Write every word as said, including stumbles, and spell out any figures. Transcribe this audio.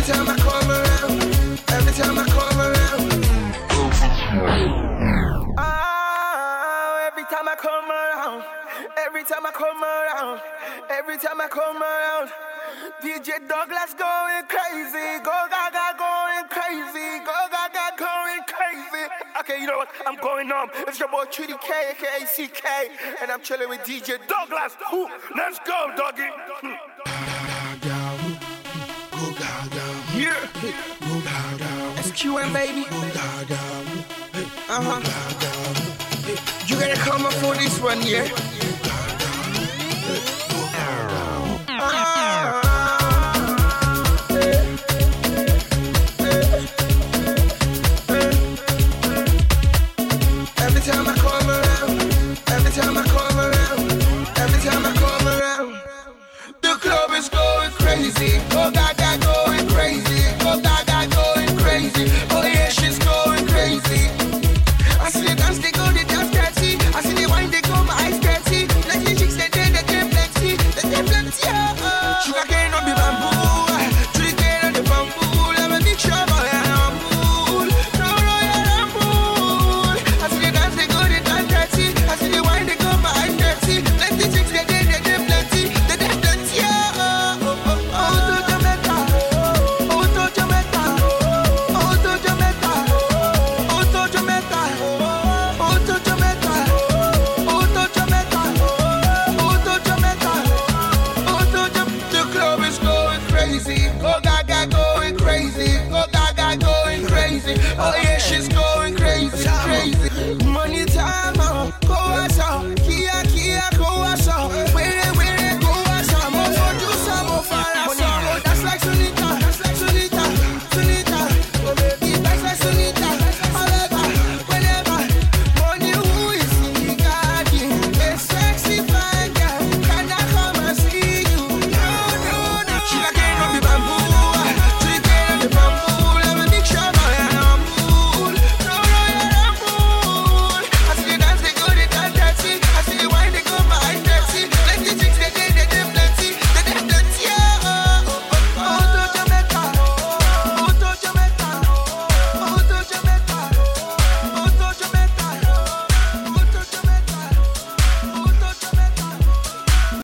time I come around, every time I come around. Oh, every time I come around, every time I come around, every time I come around. D J Douglas going crazy, go gaga going crazy, go gaga going crazy. Okay, you know what? I'm going on. It's your boy Trudy K, aka C K, and I'm chilling with D J Douglas. Ooh, let's go, doggy. Go gaga, Yeah, go gaga, it's Q M baby. go gaga, Uh huh. gaga, You gotta come up for this one, yeah. Ah. Every time I come around, every time I come around, every time I come around, the club is going crazy. Go gaga going crazy. Go gaga going crazy. Oh yeah, she's going crazy. I see the dance, they go, they dance dirty. I see the wine, they go, my eyes dirty. Like the chicks, they did, they get plenty. They get plenty, oh. Sugar cane on the bamboo. Sugar cane on the bamboo. Let me make sure boy, I'm cool. No, no, yeah, I'm cool. I see the dance, they go, they dance dirty. I see the wine, they go, my eyes dirty. Like the chicks, they did, they get plenty. They get plenty, oh. Oh, oh, oh, to Jamaica. Oh, to Jamaica. Oh, to Jamaica. Oh, to Jamaica. Oh, to Jamaica. Oh, to Jamaica. Oh, to Jamaica. Oh, to Jamaica. The club is going crazy. Go gaga going crazy. Go gaga going crazy. Oh, yeah.